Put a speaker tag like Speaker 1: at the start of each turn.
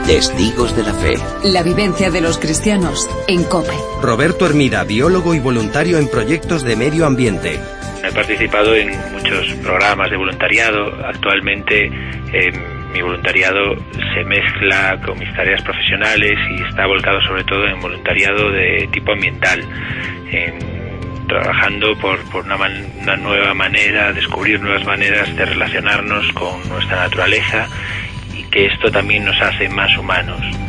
Speaker 1: Testigos de la Fe.
Speaker 2: La vivencia de los cristianos en COPE.
Speaker 3: Roberto Hermida, biólogo y voluntario en proyectos de medio ambiente.
Speaker 4: He participado en muchos programas de voluntariado. Actualmente mi voluntariado se mezcla con mis tareas profesionales y está volcado sobre todo en voluntariado de tipo ambiental, trabajando por una nueva manera, descubrir nuevas maneras de relacionarnos con nuestra naturaleza, y que esto también nos hace más humanos.